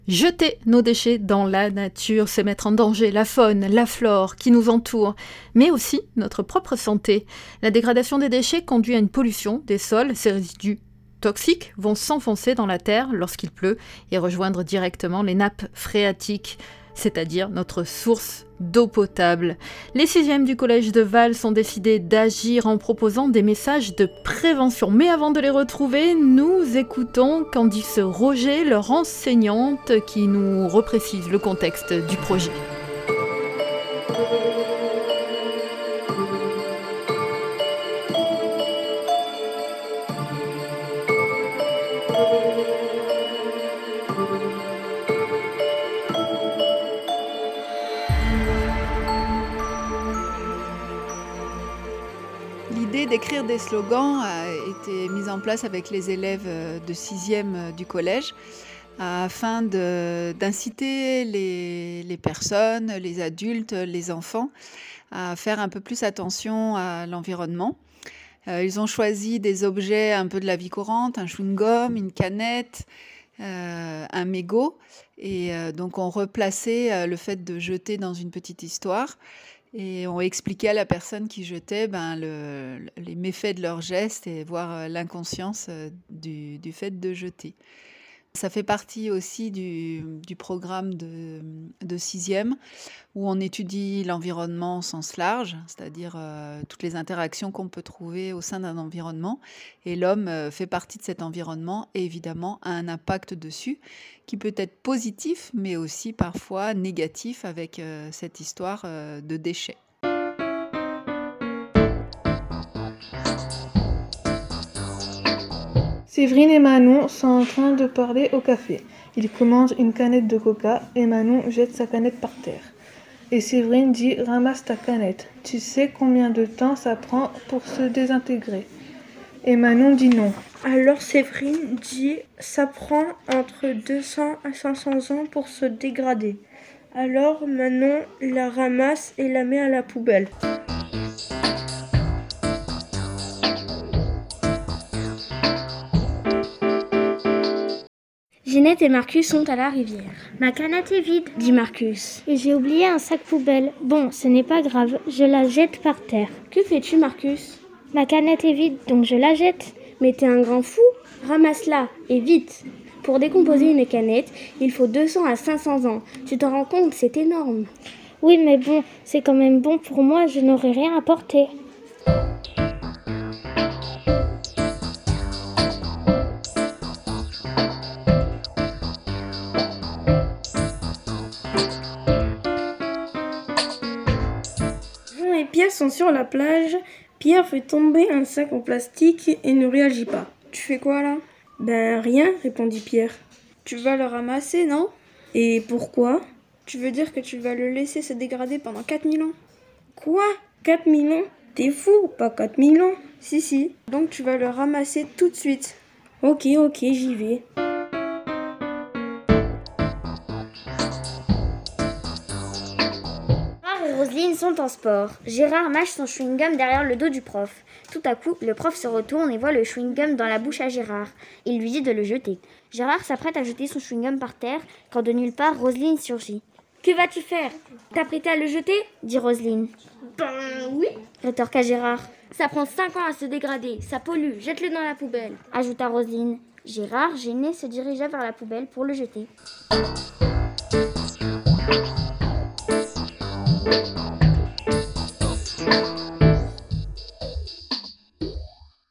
Jeter nos déchets dans la nature, c'est mettre en danger la faune, la flore qui nous entoure, mais aussi notre propre santé. La dégradation des déchets conduit à une pollution des sols, ces résidus toxiques vont s'enfoncer dans la terre lorsqu'il pleut et rejoindre directement les nappes phréatiques, c'est-à-dire notre source d'eau potable. Les 6e du collège de Vals ont décidé d'agir en proposant des messages de prévention. Mais avant de les retrouver, nous écoutons Candice Roger, leur enseignante, qui nous reprécise le contexte du projet. L'idée d'écrire des slogans a été mise en place avec les élèves de 6e du collège afin d'inciter les personnes, les adultes, les enfants à faire un peu plus attention à l'environnement. Ils ont choisi des objets un peu de la vie courante, un chewing-gum, une canette, un mégot, et donc on replaçait le fait de jeter dans une petite histoire. Et on expliquait à la personne qui jetait les méfaits de leur geste et voir l'inconscience du fait de jeter. Ça fait partie aussi du programme de 6e où on étudie l'environnement au sens large, c'est-à-dire toutes les interactions qu'on peut trouver au sein d'un environnement. Et l'homme fait partie de cet environnement et évidemment a un impact dessus qui peut être positif mais aussi parfois négatif avec cette histoire de déchets. Séverine et Manon sont en train de parler au café. Ils commandent une canette de coca et Manon jette sa canette par terre. Et Séverine dit « Ramasse ta canette. Tu sais combien de temps ça prend pour se désintégrer ?» Et Manon dit non. Alors Séverine dit « Ça prend entre 200 à 500 ans pour se dégrader. » Alors Manon la ramasse et la met à la poubelle. Ginette et Marcus sont à la rivière. Ma canette est vide, dit Marcus. Et j'ai oublié un sac poubelle. Bon, ce n'est pas grave, je la jette par terre. Que fais-tu, Marcus ? Ma canette est vide, donc je la jette. Mais t'es un grand fou. Ramasse-la, et vite. Pour décomposer une canette, il faut 200 à 500 ans. Tu t'en rends compte, c'est énorme. Oui, mais bon, c'est quand même bon pour moi, je n'aurai rien à porter. Pierre sont sur la plage. Pierre fait tomber un sac en plastique et ne réagit pas. Tu fais quoi là ? Ben rien, répondit Pierre. Tu vas le ramasser, non ? Et pourquoi ? Tu veux dire que tu vas le laisser se dégrader pendant 4000 ans ? Quoi ? 4000 ans ? T'es fou, pas 4000 ans. Si, donc tu vas le ramasser tout de suite. Ok, j'y vais. Roselyne sont en sport. Gérard mâche son chewing-gum derrière le dos du prof. Tout à coup, le prof se retourne et voit le chewing-gum dans la bouche à Gérard. Il lui dit de le jeter. Gérard s'apprête à jeter son chewing-gum par terre quand de nulle part Roselyne surgit. « Que vas-tu faire ? T'apprêter à le jeter ?» dit Roselyne. « Ben oui !» rétorqua Gérard. « Ça prend 5 ans à se dégrader, ça pollue, jette-le dans la poubelle !» ajouta Roselyne. Gérard, gêné, se dirigea vers la poubelle pour le jeter.